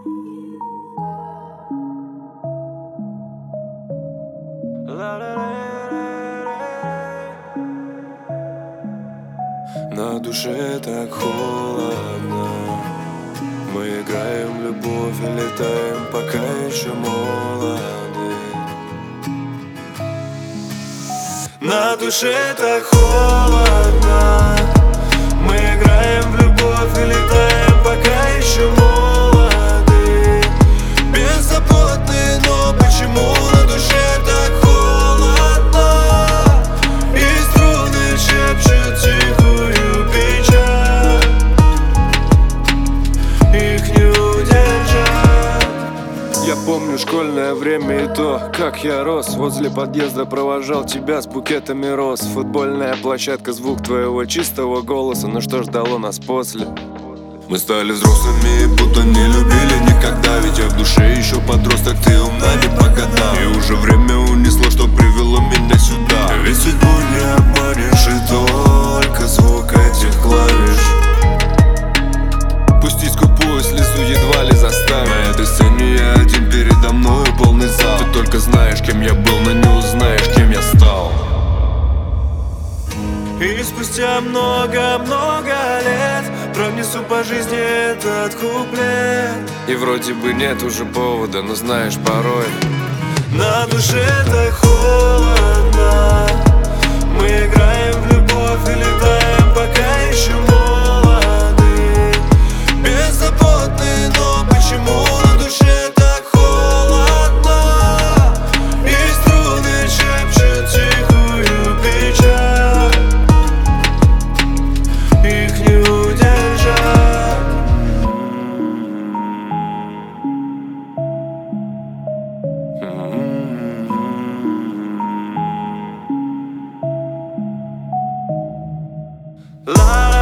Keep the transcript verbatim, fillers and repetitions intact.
На душе так холодно. Мы играем в любовь и летаем, пока еще молоды. На душе так холодно. Мы играем в любовь и летаем, пока еще молоды. Беззаботные, но почему на душе так холодно? И струны шепчут тихую печаль, их не удержать. Я помню школьное время и то, как я рос. Возле подъезда провожал тебя с букетами роз. Футбольная площадка, звук твоего чистого голоса. Но что ждало нас после? Мы стали взрослыми, будто не любили никогда. Ведь я в душе еще подросток, ты умна не по годам. И уже время унесло, что привело меня сюда. Ведь судьбу не обманешь, и только звук этих клавиш. Пустить скупую слезу едва ли заставит. На этой сцене я один, передо мною полный зал. Ты только знаешь, кем я был, но не узнаешь, кем я стал. И спустя много-много лет пронесу по жизни этот куплет. И вроде бы нет уже повода, но знаешь, порой на душе так холодно. Мы играем в любовь и летаем, пока еще молоды. Беззаботные, но почему на душе так холодно? И струны шепчут тихую печаль, их не удержать. La